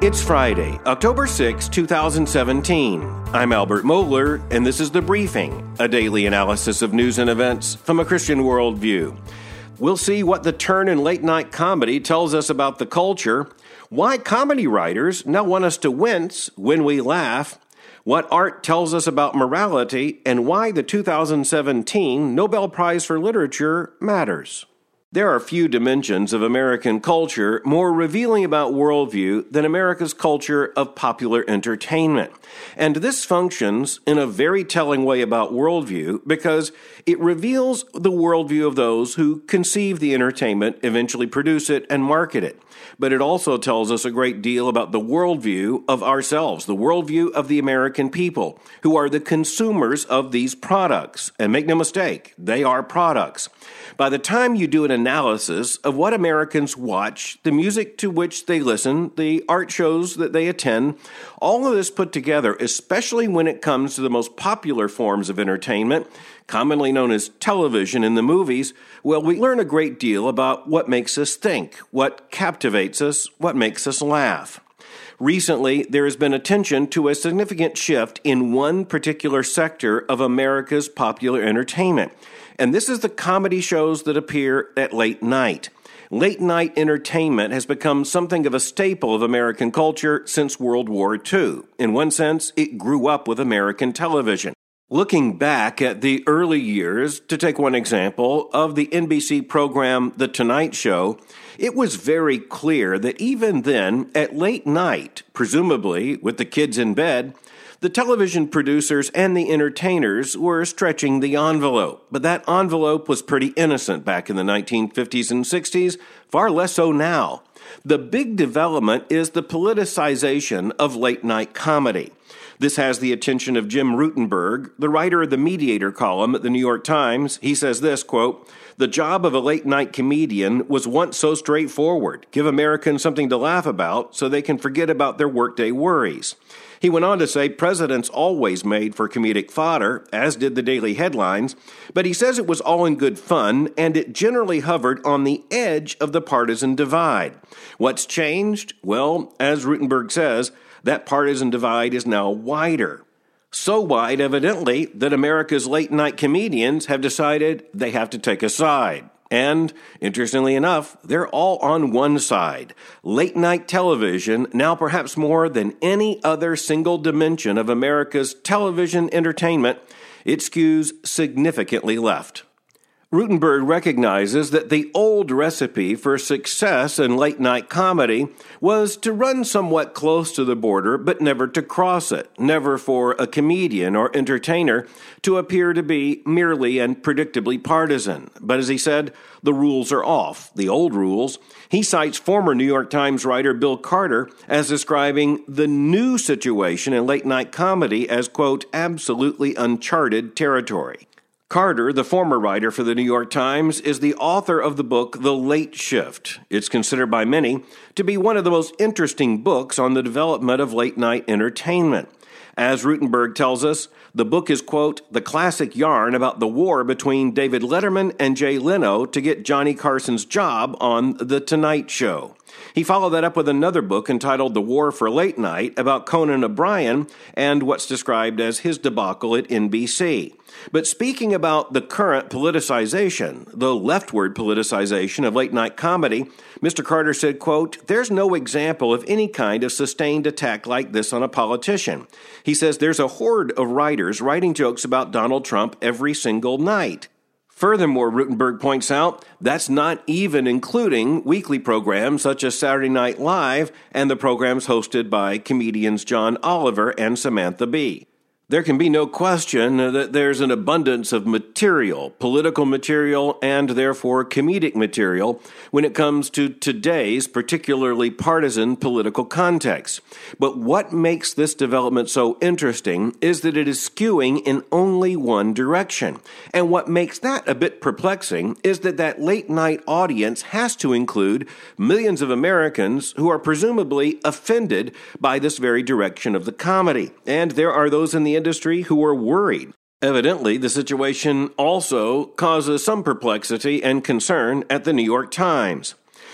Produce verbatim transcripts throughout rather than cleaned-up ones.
It's Friday, October sixth, twenty seventeen. I'm Albert Mohler, and this is The Briefing, a daily analysis of news and events from a Christian worldview. We'll see what the turn in late-night comedy tells us about the culture, why comedy writers now want us to wince when we laugh, what art tells us about morality, and why the two thousand seventeen Nobel Prize for Literature matters. There are few dimensions of American culture more revealing about worldview than America's culture of popular entertainment. And this functions in a very telling way about worldview because it reveals the worldview of those who conceive the entertainment, eventually produce it, and market it. But it also tells us a great deal about the worldview of ourselves, the worldview of the American people, who are the consumers of these products. And make no mistake, they are products. By the time you do an analysis of what Americans watch, the music to which they listen, the art shows that they attend, all of this put together, especially when it comes to the most popular forms of entertainment, commonly known as television and the movies, well, we learn a great deal about what makes us think, what captivates us, what makes us laugh. Recently, there has been attention to a significant shift in one particular sector of America's popular entertainment, and this is the comedy shows that appear at late night. Late-night entertainment has become something of a staple of American culture since World War Two. In one sense, it grew up with American television. Looking back at the early years, to take one example, of the N B C program The Tonight Show, it was very clear that even then, at late night, presumably with the kids in bed, the television producers and the entertainers were stretching the envelope. But that envelope was pretty innocent back in the nineteen fifties and sixties, far less so now. The big development is the politicization of late-night comedy. This has the attention of Jim Rutenberg, the writer of the Mediator column at the New York Times. He says this, quote, "The job of a late-night comedian was once so straightforward. Give Americans something to laugh about so they can forget about their workday worries." He went on to say presidents always made for comedic fodder, as did the daily headlines, but he says it was all in good fun, and it generally hovered on the edge of the partisan divide. What's changed? Well, as Rutenberg says, that partisan divide is now wider. So wide, evidently, that America's late-night comedians have decided they have to take a side. And, interestingly enough, they're all on one side. Late-night television, now perhaps more than any other single dimension of America's television entertainment, it skews significantly left. Rutenberg recognizes that the old recipe for success in late-night comedy was to run somewhat close to the border, but never to cross it, never for a comedian or entertainer to appear to be merely and predictably partisan. But as he said, the rules are off, the old rules. He cites former New York Times writer Bill Carter as describing the new situation in late-night comedy as, quote, absolutely uncharted territory. Carter, the former writer for the New York Times, is the author of the book The Late Shift. It's considered by many to be one of the most interesting books on the development of late-night entertainment. As Rutenberg tells us, the book is, quote, the classic yarn about the war between David Letterman and Jay Leno to get Johnny Carson's job on The Tonight Show. He followed that up with another book entitled The War for Late Night about Conan O'Brien and what's described as his debacle at N B C. But speaking about the current politicization, the leftward politicization of late-night comedy, Mister Carter said, quote, there's no example of any kind of sustained attack like this on a politician. He says there's a horde of writers writing jokes about Donald Trump every single night. Furthermore, Rutenberg points out, that's not even including weekly programs such as Saturday Night Live and the programs hosted by comedians John Oliver and Samantha Bee. There can be no question that there's an abundance of material, political material, and therefore comedic material when it comes to today's particularly partisan political context. But what makes this development so interesting is that it is skewing in only one direction. And what makes that a bit perplexing is that that late-night audience has to include millions of Americans who are presumably offended by this very direction of the comedy. And there are those in the industry who are worried. Evidently, the situation also causes some perplexity and concern at the New York Times.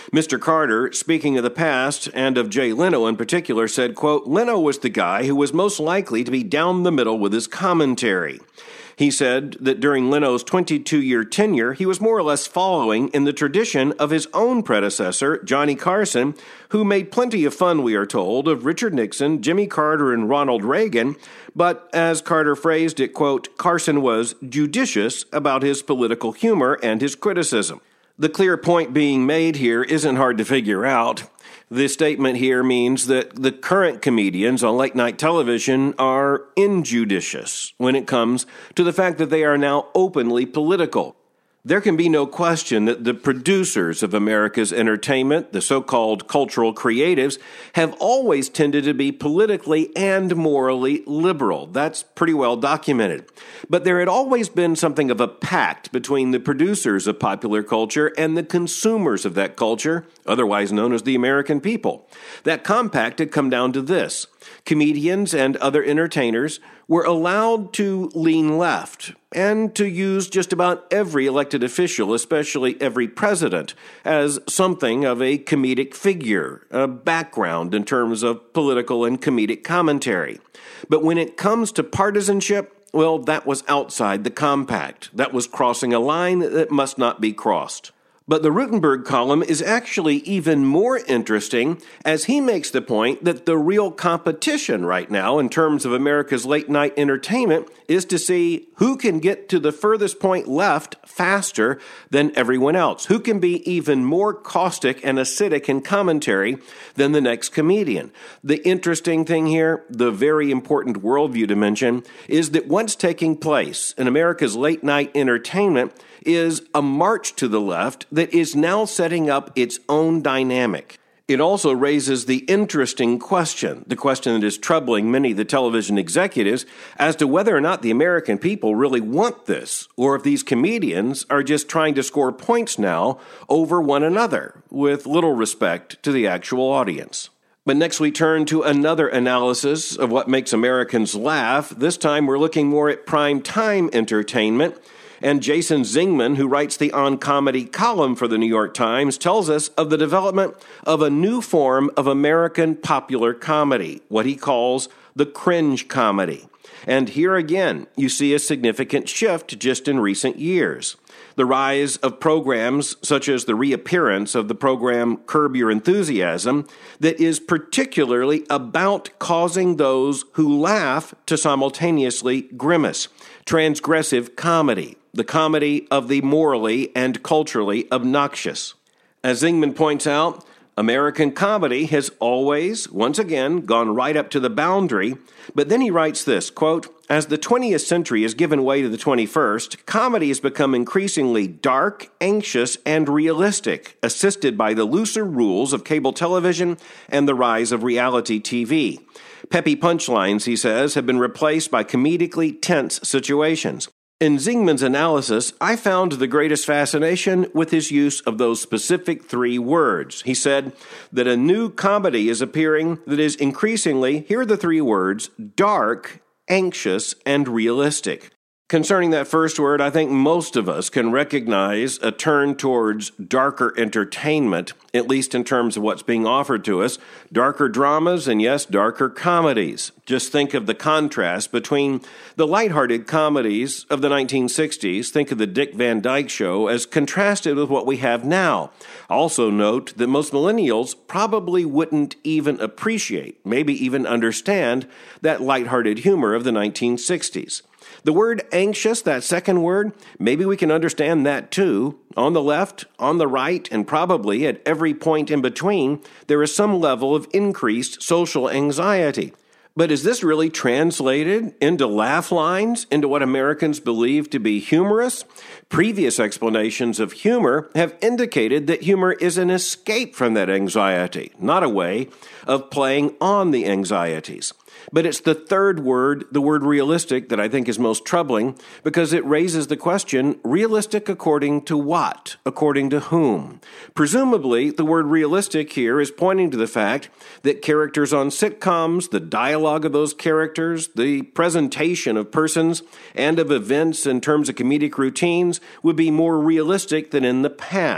Mister Carter, speaking of the past and of Jay Leno in particular, said, quote, Leno was the guy who was most likely to be down the middle with his commentary. He said that during Leno's twenty-two-year tenure, he was more or less following in the tradition of his own predecessor, Johnny Carson, who made plenty of fun, we are told, of Richard Nixon, Jimmy Carter, and Ronald Reagan, but as Carter phrased it, quote, Carson was judicious about his political humor and his criticism. The clear point being made here isn't hard to figure out. The statement here means that the current comedians on late-night television are injudicious when it comes to the fact that they are now openly political. There can be no question that the producers of America's entertainment, the so-called cultural creatives, have always tended to be politically and morally liberal. That's pretty well documented. But there had always been something of a pact between the producers of popular culture and the consumers of that culture, otherwise known as the American people. That compact had come down to this. Comedians and other entertainers were allowed to lean left and to use just about every elected official, especially every president, as something of a comedic figure, a background in terms of political and comedic commentary. But when it comes to partisanship, well, that was outside the compact. That was crossing a line that must not be crossed. But the Rutenberg column is actually even more interesting as he makes the point that the real competition right now in terms of America's late-night entertainment is to see who can get to the furthest point left faster than everyone else, who can be even more caustic and acidic in commentary than the next comedian. The interesting thing here, the very important worldview to mention, is that what's taking place in America's late-night entertainment is a march to the left that is now setting up its own dynamic. It also raises the interesting question, the question that is troubling many of the television executives, as to whether or not the American people really want this, or if these comedians are just trying to score points now over one another, with little respect to the actual audience. But next we turn to another analysis of what makes Americans laugh. This time we're looking more at prime time entertainment. And Jason Zingman, who writes the On Comedy column for the New York Times, tells us of the development of a new form of American popular comedy, what he calls the cringe comedy. And here again, you see a significant shift just in recent years. The rise of programs such as the reappearance of the program Curb Your Enthusiasm that is particularly about causing those who laugh to simultaneously grimace. Transgressive comedy, the comedy of the morally and culturally obnoxious. As Zingman points out, American comedy has always, once again, gone right up to the boundary, but then he writes this, quote, as the twentieth century has given way to the twenty-first, comedy has become increasingly dark, anxious, and realistic, assisted by the looser rules of cable television and the rise of reality T V. Peppy punchlines, he says, have been replaced by comedically tense situations. In Zingman's analysis, I found the greatest fascination with his use of those specific three words. He said that a new comedy is appearing that is increasingly, here are the three words, dark, anxious, and realistic. Concerning that first word, I think most of us can recognize a turn towards darker entertainment, at least in terms of what's being offered to us, darker dramas and, yes, darker comedies. Just think of the contrast between the lighthearted comedies of the nineteen sixties, think of the Dick Van Dyke Show, as contrasted with what we have now. Also note that most millennials probably wouldn't even appreciate, maybe even understand, that lighthearted humor of the nineteen sixties. The word anxious, that second word, maybe we can understand that too. On the left, on the right, and probably at every point in between, there is some level of increased social anxiety. But is this really translated into laugh lines, into what Americans believe to be humorous? Previous explanations of humor have indicated that humor is an escape from that anxiety, not a way of playing on the anxieties. But it's the third word, the word realistic, that I think is most troubling because it raises the question, realistic according to what? According to whom? Presumably, the word realistic here is pointing to the fact that characters on sitcoms, the dialogue of those characters, the presentation of persons and of events in terms of comedic routines would be more realistic than in the past.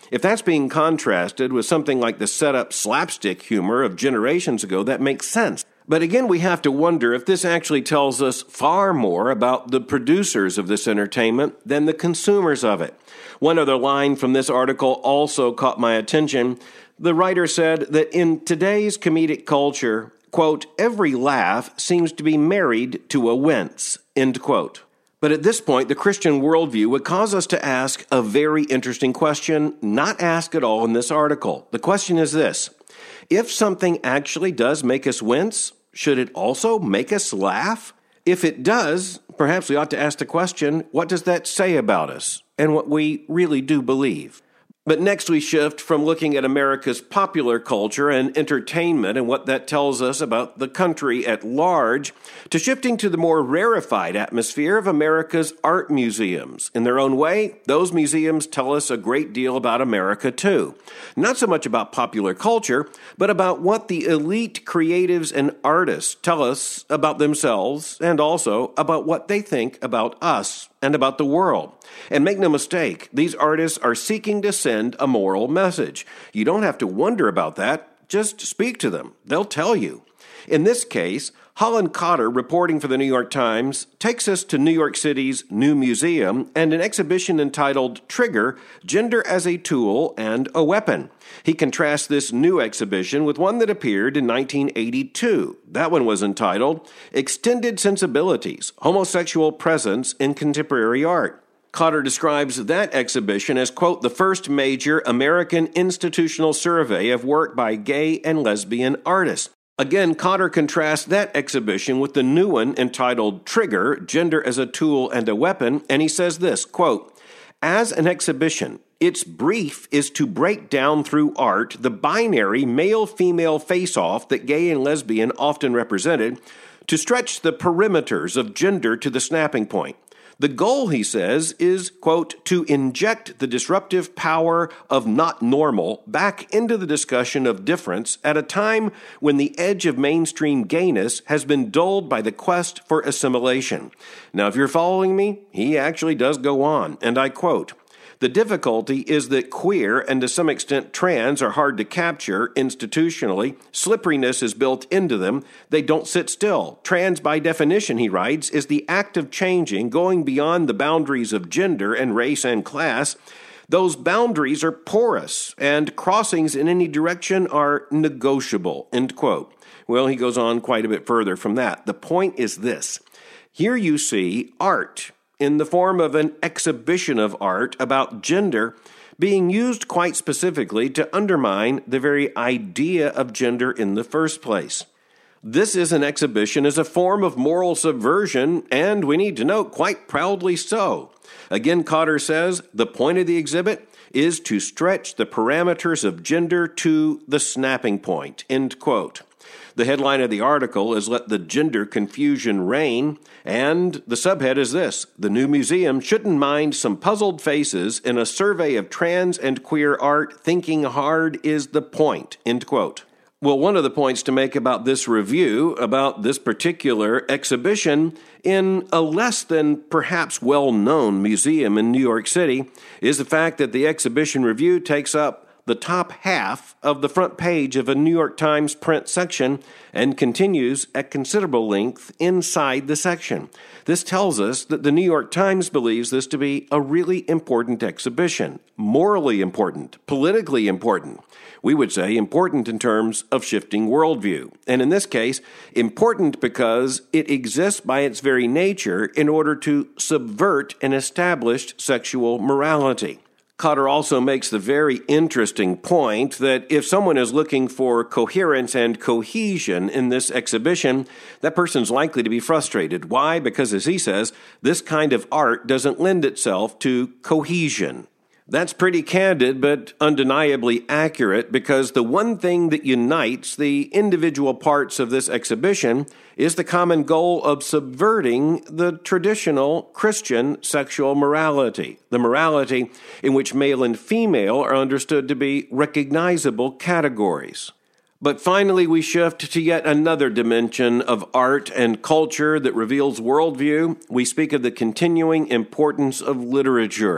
If that's being contrasted with something like the set-up slapstick humor of generations ago, that makes sense. But again, we have to wonder if this actually tells us far more about the producers of this entertainment than the consumers of it. One other line from this article also caught my attention. The writer said that in today's comedic culture, quote, every laugh seems to be married to a wince, end quote. But at this point, the Christian worldview would cause us to ask a very interesting question, not asked at all in this article. The question is this: if something actually does make us wince, should it also make us laugh? If it does, perhaps we ought to ask the question, what does that say about us and what we really do believe? But next we shift from looking at America's popular culture and entertainment and what that tells us about the country at large to shifting to the more rarefied atmosphere of America's art museums. In their own way, those museums tell us a great deal about America too. Not so much about popular culture, but about what the elite creatives and artists tell us about themselves and also about what they think about us and about the world. And make no mistake, these artists are seeking to send a moral message. You don't have to wonder about that. Just speak to them. They'll tell you. In this case, Holland Cotter, reporting for the New York Times, takes us to New York City's new museum and an exhibition entitled Trigger, Gender as a Tool and a Weapon. He contrasts this new exhibition with one that appeared in nineteen eighty-two. That one was entitled Extended Sensibilities, Homosexual Presence in Contemporary Art. Cotter describes that exhibition as, quote, the first major American institutional survey of work by gay and lesbian artists. Again, Cotter contrasts that exhibition with the new one entitled Trigger, Gender as a Tool and a Weapon, and he says this, quote, as an exhibition, its brief is to break down through art the binary male-female face-off that gay and lesbian often represented, to stretch the perimeters of gender to the snapping point. The goal, he says, is, quote, to inject the disruptive power of not normal back into the discussion of difference at a time when the edge of mainstream gayness has been dulled by the quest for assimilation. Now, if you're following me, he actually does go on, and I quote, the difficulty is that queer and to some extent trans are hard to capture institutionally. Slipperiness is built into them. They don't sit still. Trans, by definition, he writes, is the act of changing, going beyond the boundaries of gender and race and class. Those boundaries are porous, and crossings in any direction are negotiable, end quote. Well, he goes on quite a bit further from that. The point is this. Here you see art in the form of an exhibition of art about gender being used quite specifically to undermine the very idea of gender in the first place. This is an exhibition as a form of moral subversion, and we need to note, quite proudly so. Again, Cotter says, the point of the exhibit is to stretch the parameters of gender to the snapping point, end quote. The headline of the article is Let the Gender Confusion Reign, and the subhead is this, the new museum shouldn't mind some puzzled faces in a survey of trans and queer art. Thinking hard is the point, end quote. Well, one of the points to make about this review, about this particular exhibition in a less than perhaps well-known museum in New York City, is the fact that the exhibition review takes up the top half of the front page of a New York Times print section and continues at considerable length inside the section. This tells us that the New York Times believes this to be a really important exhibition, morally important, politically important. We would say important in terms of shifting worldview. And in this case, important because it exists by its very nature in order to subvert an established sexual morality. Cotter also makes the very interesting point that if someone is looking for coherence and cohesion in this exhibition, that person's likely to be frustrated. Why? Because, as he says, this kind of art doesn't lend itself to cohesion. That's pretty candid, but undeniably accurate, because the one thing that unites the individual parts of this exhibition is the common goal of subverting the traditional Christian sexual morality, the morality in which male and female are understood to be recognizable categories. But finally, we shift to yet another dimension of art and culture that reveals worldview. We speak of the continuing importance of literature.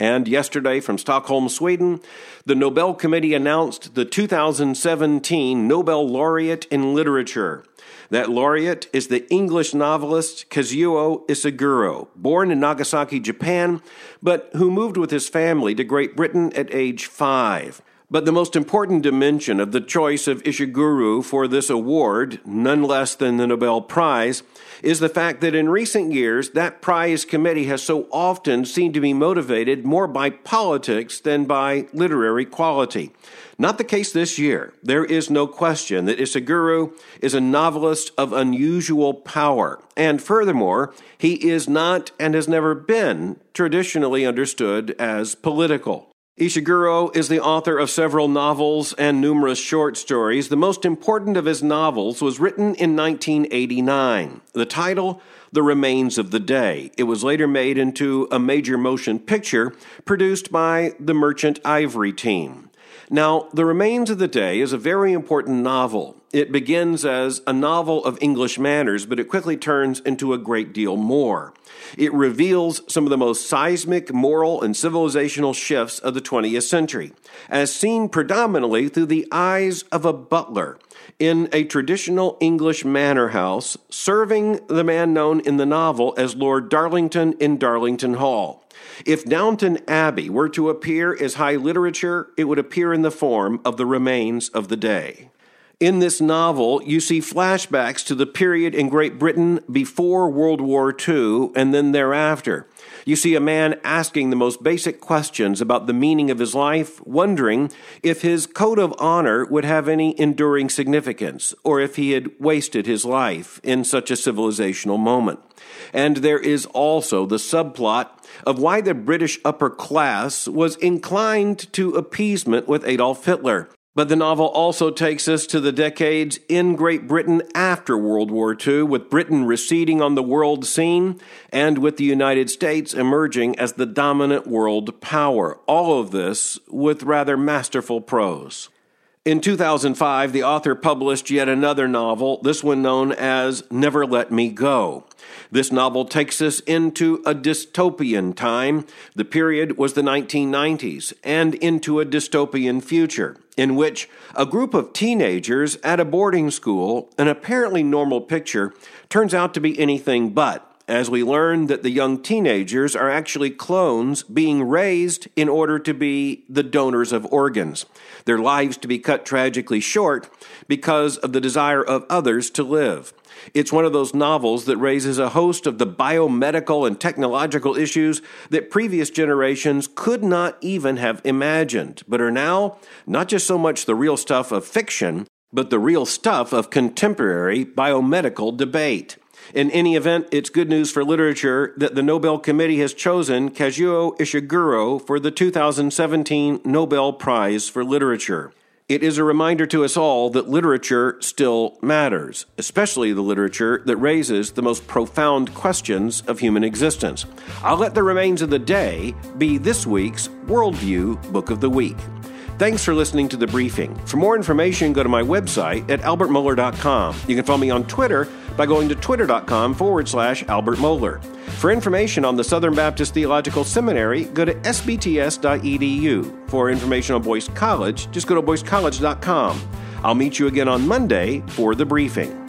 And yesterday from Stockholm, Sweden, the Nobel Committee announced the two thousand seventeen Nobel Laureate in Literature. That laureate is the English novelist Kazuo Ishiguro, born in Nagasaki, Japan, but who moved with his family to Great Britain at age five. But the most important dimension of the choice of Ishiguro for this award, none less than the Nobel Prize, is the fact that in recent years, that prize committee has so often seemed to be motivated more by politics than by literary quality. Not the case this year. There is no question that Ishiguro is a novelist of unusual power. And furthermore, he is not and has never been traditionally understood as political. Ishiguro is the author of several novels and numerous short stories. The most important of his novels was written in nineteen eighty-nine. The title, The Remains of the Day. It was later made into a major motion picture produced by the Merchant Ivory team. Now, The Remains of the Day is a very important novel. It begins as a novel of English manners, but it quickly turns into a great deal more. It reveals some of the most seismic moral and civilizational shifts of the twentieth century, as seen predominantly through the eyes of a butler in a traditional English manor house, serving the man known in the novel as Lord Darlington in Darlington Hall. If Downton Abbey were to appear as high literature, it would appear in the form of The Remains of the Day. In this novel, you see flashbacks to the period in Great Britain before World War Two and then thereafter. You see a man asking the most basic questions about the meaning of his life, wondering if his code of honor would have any enduring significance, or if he had wasted his life in such a civilizational moment. And there is also the subplot of why the British upper class was inclined to appeasement with Adolf Hitler. But the novel also takes us to the decades in Great Britain after World War Two, with Britain receding on the world scene and with the United States emerging as the dominant world power. All of this with rather masterful prose. In two thousand five, the author published yet another novel, this one known as Never Let Me Go. This novel takes us into a dystopian time. The period was the nineteen nineties, and into a dystopian future, in which a group of teenagers at a boarding school, an apparently normal picture, turns out to be anything but, as we learn that the young teenagers are actually clones being raised in order to be the donors of organs, their lives to be cut tragically short because of the desire of others to live. It's one of those novels that raises a host of the biomedical and technological issues that previous generations could not even have imagined, but are now not just so much the real stuff of fiction, but the real stuff of contemporary biomedical debate. In any event, it's good news for literature that the Nobel Committee has chosen Kazuo Ishiguro for the two thousand seventeen Nobel Prize for Literature. It is a reminder to us all that literature still matters, especially the literature that raises the most profound questions of human existence. I'll let The Remains of the Day be this week's Worldview Book of the Week. Thanks for listening to The Briefing. For more information, go to my website at albert mohler dot com. You can follow me on Twitter by going to twitter.com forward slash Albert Mohler. For information on the Southern Baptist Theological Seminary, go to s b t s dot e d u. For information on Boyce College, just go to boyce college dot com. I'll meet you again on Monday for The Briefing.